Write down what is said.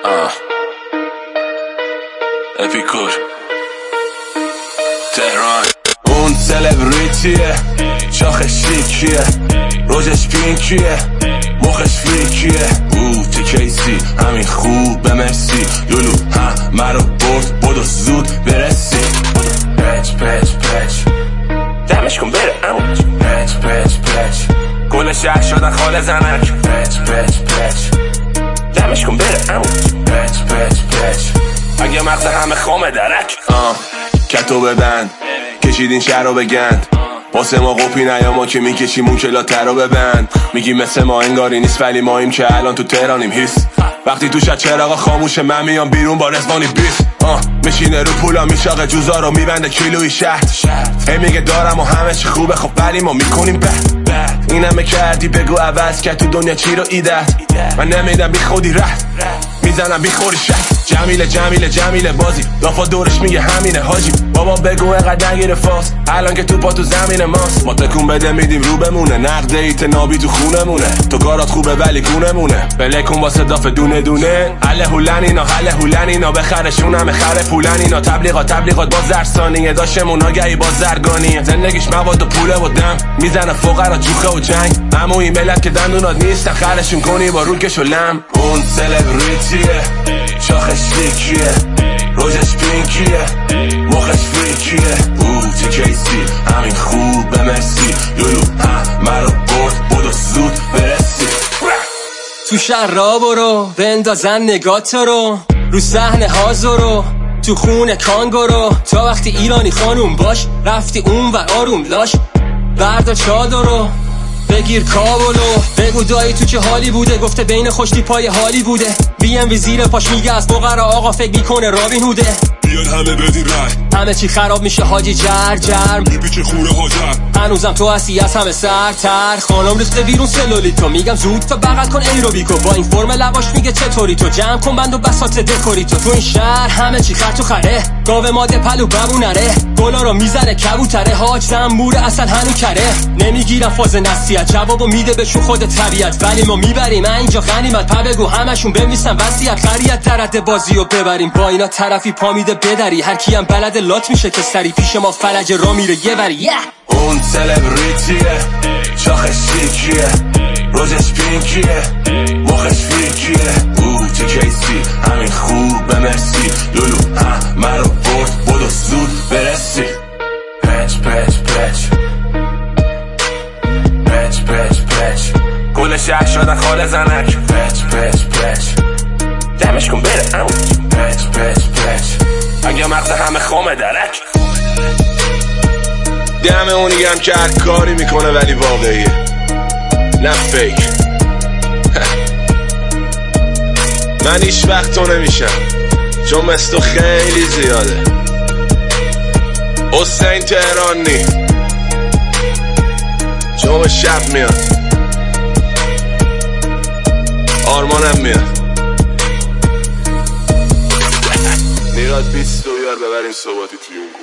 اپیکور تهران. اون سلبریتیه، شاخش شیکیه، روزش پینکیه، مخش فریکیه. تو کیسی همین خوب به مرسی، لولو همه رو برد بدو زود برسی. پچ پچ پچ دمش کن بره اموج. پچ پچ پچ گل شهر شدن خاله زنک. پچ پچ پچ دمش کن بره اموج. پچ پچ پچ اگه مغز همه خامه درک. کتو ببند کشیدین شهر رو بگند، واسه ما قوپی نیا ما که میکشیم اون کلاتر رو ببند. میگی مثل ما انگاری نیست ولی ماییم که الان تو تهرانیم. هیس وقتی تو شد چراغا خاموشه من میام بیرون با رزبانی بیس. میشینه رو پولا میشاقه جوزا رو میبنده کیلوی شهد. هی میگه دارم و همه چی خوبه، خب ولی ما میکنیم بد. این همه کردی بگو عوض که تو دنیا چی رو ایدت. من نمیدم بی خودی رد میزنم بی خوری شد. جمیله جمیله جمیله بازی دافا دورش میگه همینه حاجی. بابا بگو اینقدر نگیره فاس الان که تو پا تو زمین ماست. ما تکون بده میدیم رو بمونه، نقد ایت نابی تو خونمونه. تو کارات خوبه ولی گونمونه، بلکون واسه دافه دونه دونه. حله هولن اینا حله هولن اینا، بخرشون همه خره پولن اینا. تبلیغات باز درسانیه داشتمون آگهی باز زرگانیه. زندگیش مواد و پوله و دم میزنه فقرا جوخه و جنگ. اما این ملت که دندونات نیستن خرشون کنی با روکش و لم. اون سلبریتیه، شاخش شیکیه، روزش پینکیه، مخش فریکیه. تو کیسی همین خوب به مرسی، لولو همه رو برد بدو زود برسی. تو شهر را برو بندازن نگات رو صحنه هازارو، تو خونه کانگورو. تا وقتی ایرانی خانوم باش رفتی اون و آروم لاش. بردا چادرو بگیر کابلو، بگو دایی تو چه حالی بوده. گفته بین خوشتی پای حالی بوده. بیم وی زیر پاش میگه از بقرا آقا فکر میکنه رابین هوده. بیان همه بدین رای همه چی خراب میشه حاجی جرم میپیچه خونه هاجر. هنوزم تو هستی از همه سرتر. خانم ریخته بیرون سلولیتو، میگم زود تا بغل کن ایروبیکو. با این فرم لواش میگه چطوری تو، جمع کن بند و بساط دکوری تو این شهر همه چی خر تو خره. گاوه ماده پلو ببونره، گلا رو میزنه کبوتره. حاج زنبوره اصلا هنو کره. نمیگیرم فاز نصیحت، جوابو میده بهشون خود طبیعت. ولی ما میبریم اینجا غنیمت، پا بگو همشون بمیسن وصیت. خریت درد بازی رو ببریم با اینا طرفی پا میده بدری. هر کیم بلد لات میشه که سری پیش ما فلج را میره یه وری. اون سلبریتیه، شاخش شیکیه، روزش پینکیه، مخش فریکیه. تو کیسی همین خوب به مرسی، لولو همه رو برد بدو زود برسی. پچ پچ پچ پچ پچ پچ گل شهر شدن خاله زنک. پچ پچ پچ دمش کن بره اموج. پچ پچ پچ اگه مغز همه خامه درک. دم اونی هم که هر کاری میکنه ولی واقعیه نه فیک. من هیچ وقت تو نمیشم چون مثل تو خیلی زیاده. حسین تهرانی چون شب میاد، آرمانم میاد. نیراد 20 دویار ببریم صحباتی توی اون